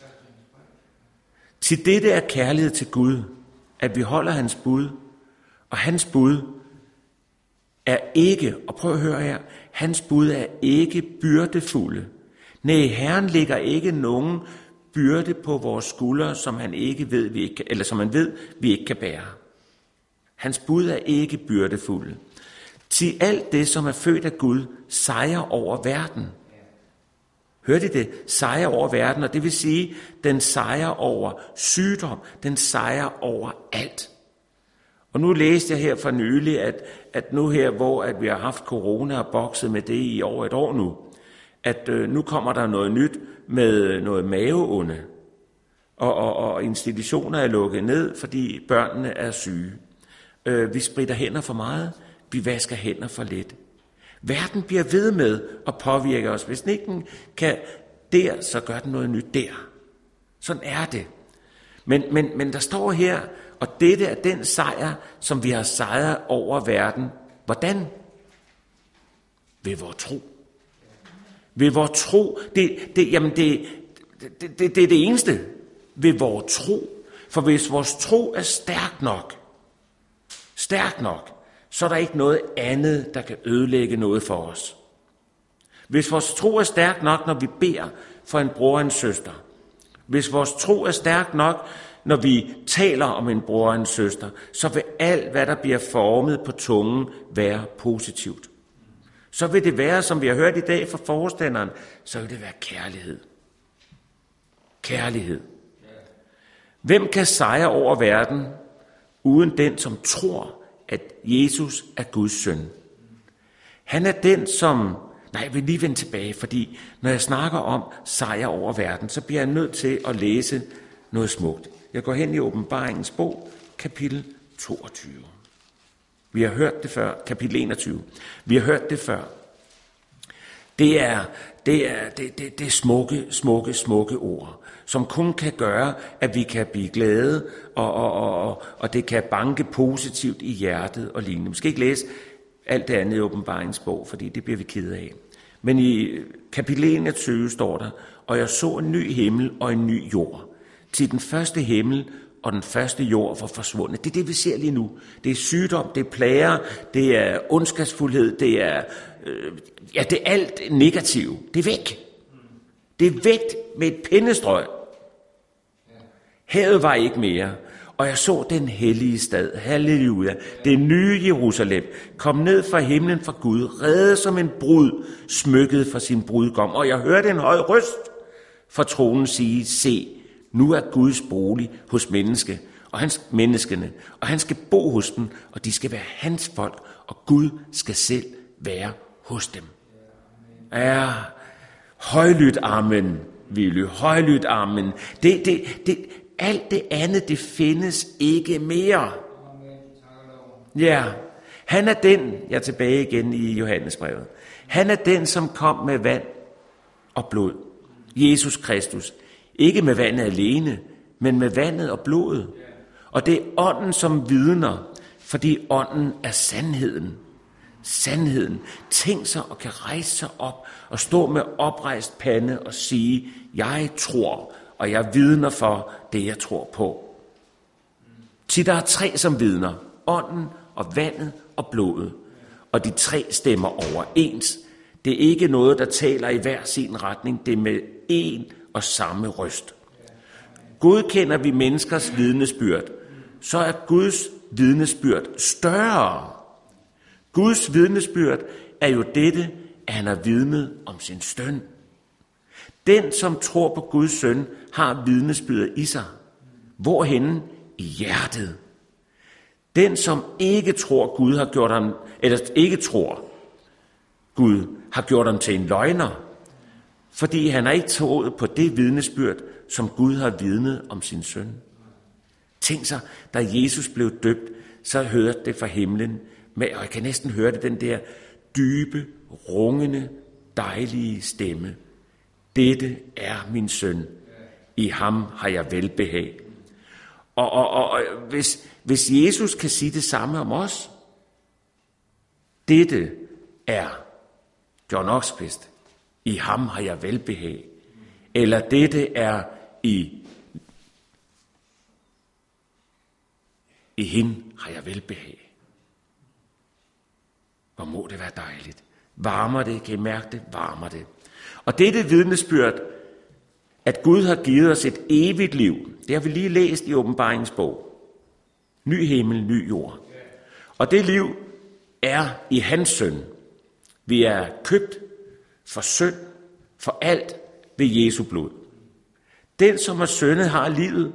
Til dette er kærlighed til Gud, at vi holder hans bud, og hans bud er ikke, og prøv at høre her, hans bud er ikke byrdefulde. Nej, Herren lægger ikke nogen byrde på vores skuldre, som han ikke ved, vi ikke kan, eller som han ved, vi ikke kan bære. Hans bud er ikke byrdefulde. Til alt det, som er født af Gud, sejrer over verden. Hørte I det? Sejrer over verden, og det vil sige, den sejrer over sygdom, den sejrer over alt. Og nu læste jeg her for nylig, at, at nu her, hvor at vi har haft corona og bokset med det i over et år nu, at øh, nu kommer der noget nyt med noget maveonde, og, og, og institutioner er lukket ned, fordi børnene er syge. Øh, vi spritter hænder for meget, vi vasker hænder for lidt. Verden bliver ved med at påvirke os. Hvis den ikke kan der, så gør den noget nyt der. Sådan er det. Men, men, men der står her, og dette er den sejr, som vi har sejret over verden. Hvordan? Ved vor tro. Ved vor tro. Det, det, jamen det, det, det, det, det er det eneste. Ved vor tro. For hvis vores tro er stærk nok, stærk nok, så er der ikke noget andet, der kan ødelægge noget for os. Hvis vores tro er stærk nok, når vi beder for en bror og en søster, hvis vores tro er stærk nok, når vi taler om en bror og en søster, så vil alt, hvad der bliver formet på tungen, være positivt. Så vil det være, som vi har hørt i dag fra forstanderen, så vil det være kærlighed. Kærlighed. Hvem kan sejre over verden, uden den, som tror, at Jesus er Guds søn? Han er den, som... Nej, jeg vil lige vende tilbage, fordi når jeg snakker om sejr over verden, så bliver jeg nødt til at læse noget smukt. Jeg går hen i Åbenbaringens bog, kapitel toogtyve. Vi har hørt det før, kapitel enogtyve. Vi har hørt det før. Det er, det er, det, det, det er smukke, smukke, smukke ord, som kun kan gøre, at vi kan blive glade, og, og, og, og det kan banke positivt i hjertet og lignende. Vi skal ikke læse alt det andet i Åbenbaringens bog, fordi det bliver vi ked af. Men i kapitel enogtyve står der, og jeg så en ny himmel og en ny jord. Til den første himmel og den første jord var forsvundet. Det er det, vi ser lige nu. Det er sygdom, det er plager, det er ondskabsfuldhed, det er, øh, ja, det er alt negativt. Det er væk. Det er væk med et pindestrøg. Havet var ikke mere. Og jeg så den hellige stad, halleluja, det nye Jerusalem, kom ned fra himlen fra Gud, reddet som en brud, smykket for sin brudgom. Og jeg hørte en høj røst fra tronen sige, se, nu er Guds bolig hos menneske, og hans, menneskene, og han skal bo hos dem, og de skal være hans folk, og Gud skal selv være hos dem. Ja, højlydt amen, Willy, højlydt amen. Det, det, det, alt det andet, det findes ikke mere. Ja, han er den, jeg er tilbage igen i Johannesbrevet, han er den, som kom med vand og blod. Jesus Kristus. Ikke med vandet alene, men med vandet og blodet. Og det er ånden, som vidner, fordi ånden er sandheden. Sandheden. Tænk sig og kan rejse sig op og stå med oprejst pande og sige, jeg tror, og jeg vidner for det, jeg tror på. Til der er tre, som vidner. Ånden og vandet og blodet. Og de tre stemmer overens. Det er ikke noget, der taler i hver sin retning. Det er med én og samme røst. Godkender vi menneskers vidnesbyrd, så er Guds vidnesbyrd større. Guds vidnesbyrd er jo dette, at han har vidnet om sin søn. Den, som tror på Guds søn, har vidnesbyrdet i sig. Hvorhenne? I hjertet. Den, som ikke tror Gud har gjort ham, eller ikke tror Gud har gjort ham til en løgner, fordi han har ikke troet på det vidnesbyrd, som Gud har vidnet om sin søn. Tænk sig, da Jesus blev døbt, så hørte det fra himlen, med, og jeg kan næsten høre det, den der dybe, rungende, dejlige stemme. Dette er min søn. I ham har jeg velbehag. Og, og, og, og hvis, hvis Jesus kan sige det samme om os, dette er John Oxbist. I ham har jeg velbehag. Eller dette er i, i hende har jeg velbehag. Hvor må det være dejligt. Varmer det, kan I mærke det? Varmer det. Og dette vidnesbyrd at Gud har givet os et evigt liv. Det har vi lige læst i Åbenbaringsbog. Ny himmel, ny jord. Og det liv er i hans søn. Vi er købt for synd, for alt ved Jesu blod. Den, som har syndet, har livet.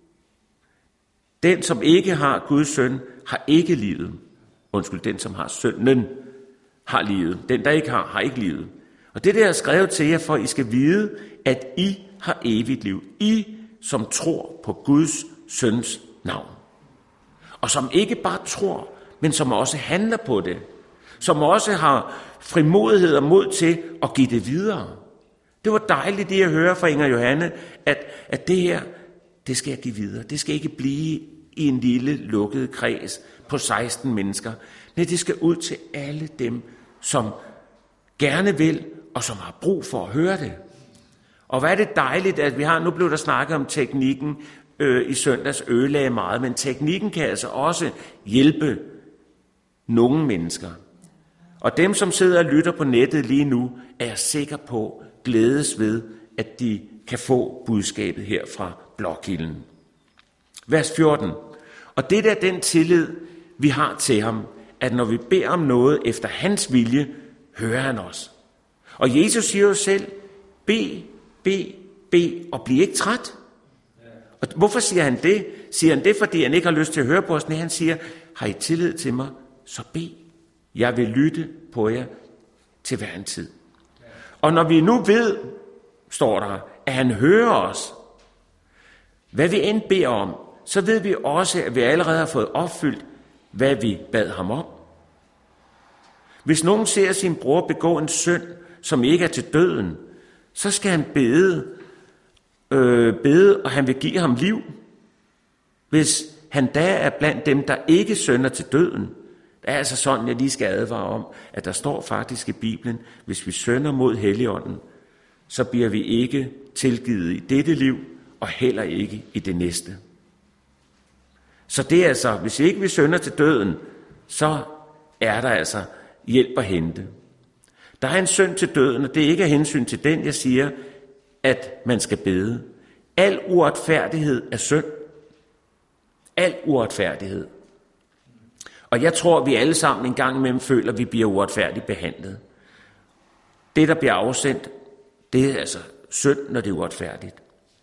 Den, som ikke har Guds søn, har ikke livet. Undskyld, den, som har synden, har livet. Den, der ikke har, har ikke livet. Og det der er skrevet til jer, for I skal vide, at I har evigt liv. I, som tror på Guds søns navn. Og som ikke bare tror, men som også handler på det. Som også har frimodighed og mod til at give det videre. Det var dejligt det at høre fra Inger Johanne, at, at det her, det skal jeg give videre. Det skal ikke blive i en lille lukket kreds på seksten mennesker. Nej, det skal ud til alle dem, som gerne vil, og som har brug for at høre det. Og hvad er det dejligt, at vi har, nu blev der snakket om teknikken øh, i søndags ødelagde meget, men teknikken kan altså også hjælpe nogle mennesker. Og dem, som sidder og lytter på nettet lige nu, er jeg sikker på glædes ved, at de kan få budskabet her fra Blåkilden. Vers fjorten. Og det er den tillid, vi har til ham, at når vi beder om noget efter hans vilje, hører han os. Og Jesus siger jo selv, bed, bed, bed, og bliv ikke træt. Og hvorfor siger han det? Siger han det, fordi han ikke har lyst til at høre på os? Nej, han siger, har I tillid til mig, så bed. Jeg vil lytte på jer til hver en tid. Og når vi nu ved, står der, at han hører os, hvad vi end beder om, så ved vi også, at vi allerede har fået opfyldt, hvad vi bad ham om. Hvis nogen ser sin bror begå en synd, som ikke er til døden, så skal han bede, øh, bede, og han vil give ham liv. Hvis han da er blandt dem, der ikke synder til døden, det er altså sådan, jeg lige skal advare om, at der står faktisk i Bibelen, hvis vi synder mod Helligånden, så bliver vi ikke tilgivet i dette liv, og heller ikke i det næste. Så det er altså, hvis ikke vi synder til døden, så er der altså hjælp at hente. Der er en synd til døden, og det er ikke af hensyn til den, jeg siger, at man skal bede. Al uretfærdighed er synd. Al uretfærdighed. Og jeg tror, vi alle sammen en gang imellem føler, at vi bliver uretfærdigt behandlet. Det, der bliver afsendt, det er altså synd, når det er uretfærdigt.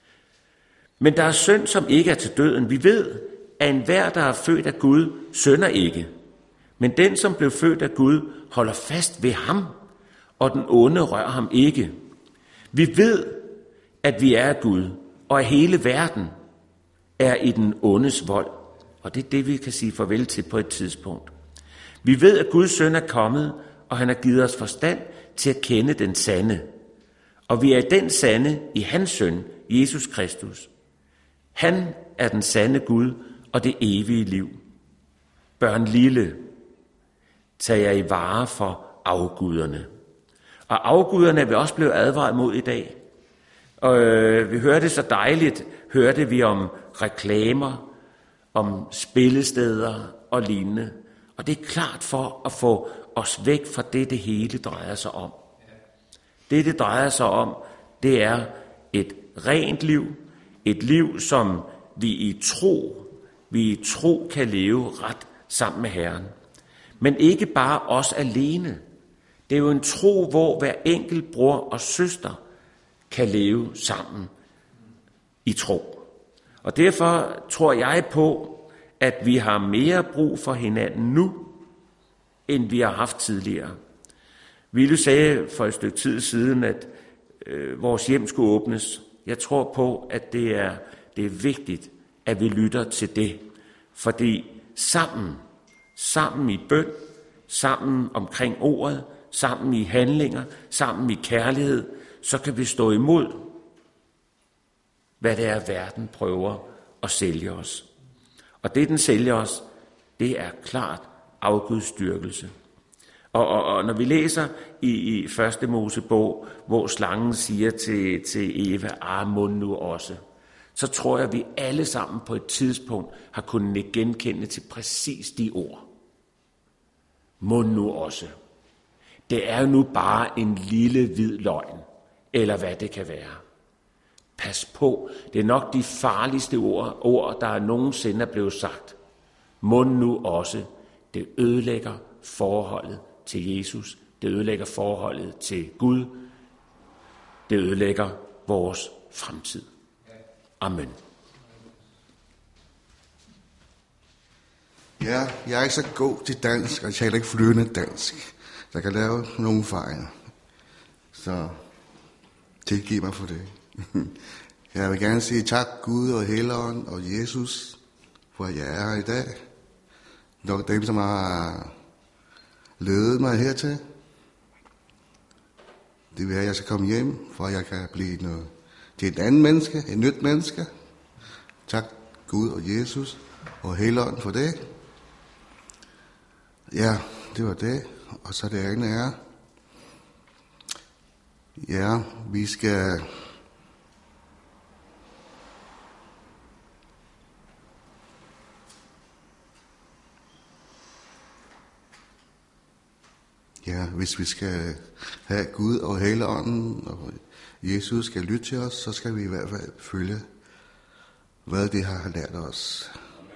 Men der er synd, som ikke er til døden. Vi ved, at enhver, der er født af Gud, synder ikke. Men den, som blev født af Gud, holder fast ved ham, og den onde rører ham ikke. Vi ved, at vi er af Gud, og at hele verden er i den ondes vold. Og det er det, vi kan sige farvel til på et tidspunkt. Vi ved, at Guds søn er kommet, og han har givet os forstand til at kende den sande. Og vi er den sande i hans søn, Jesus Kristus. Han er den sande Gud og det evige liv. Børn lille, tag jer i vare for afguderne. Og afguderne er vi også blevet advaret mod i dag. Og øh, vi hørte så dejligt, hørte vi om reklamer, om spillesteder og lignende. Og det er klart for at få os væk fra det, det hele drejer sig om. Det, det drejer sig om, det er et rent liv. Et liv, som vi i tro, vi i tro kan leve ret sammen med Herren. Men ikke bare os alene. Det er jo en tro, hvor hver enkelt bror og søster kan leve sammen i tro. Og derfor tror jeg på, at vi har mere brug for hinanden nu, end vi har haft tidligere. Ville sagde for et stykke tid siden, at øh, vores hjem skulle åbnes. Jeg tror på, at det er, det er vigtigt, at vi lytter til det. Fordi sammen, sammen i bøn, sammen omkring ordet, sammen i handlinger, sammen i kærlighed, så kan vi stå imod, hvad det er, verden prøver at sælge os. Og det, den sælger os, det er klart afgudstyrkelse. Og, og, og når vi læser i, i første Mosebog, hvor slangen siger til, til Eva, ah, må nu også, så tror jeg, at vi alle sammen på et tidspunkt har kunnet genkende til præcis de ord. Må nu også. Det er jo nu bare en lille hvid løgn, eller hvad det kan være. Pas på. Det er nok de farligste ord, ord der nogensinde er blevet sagt. Må nu også. Det ødelægger forholdet til Jesus. Det ødelægger forholdet til Gud. Det ødelægger vores fremtid. Amen. Ja, jeg er ikke så god til dansk, og jeg taler ikke flydende dansk. Så jeg kan lave nogle fejl. Så tilgiv mig for det. Jeg vil gerne sige tak Gud og Helligånden og Jesus, for at jeg er her i dag. Nok dem, som har ledet mig hertil. Det vil have, at jeg skal komme hjem, for at jeg kan blive noget til et andet menneske, et nyt menneske. Tak Gud og Jesus og Helligånden for det. Ja, det var det. Og så det andet er, ja, vi skal ja, hvis vi skal have Gud og Helligånden og Jesus skal lytte til os, så skal vi i hvert fald følge, hvad de har lært os.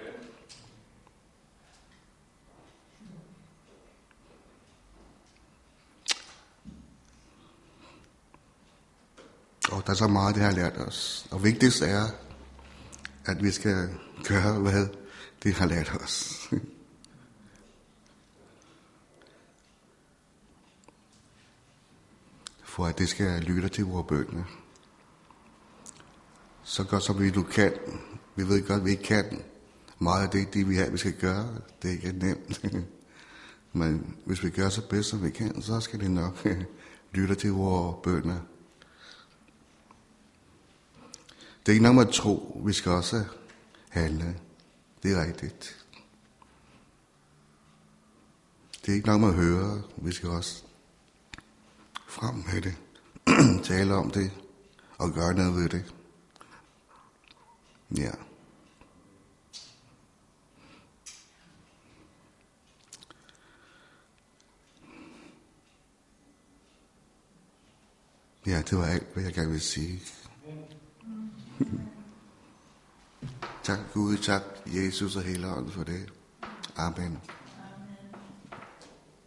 Og der er så meget, det har lært os. Og vigtigst er, at vi skal gøre, hvad det har lært os. For at det skal lytte til vores bønner. Så godt som vi nu kan. Vi ved godt, at vi ikke kan. Meget af det, det vi har, vi skal gøre, det er ikke nemt. Men hvis vi gør så bedst, som vi kan, så skal det nok lytte til vores bønner. Det er ikke nok med at tro, vi skal også handle. Det er rigtigt. Det er ikke nok med at høre, vi skal også frem med det. Tale om det og gøre noget ved det. Ja. Ja, det var alt, hvad jeg gerne vil sige. Tak Gud, tak Jesus og Helligånden for det. Amen.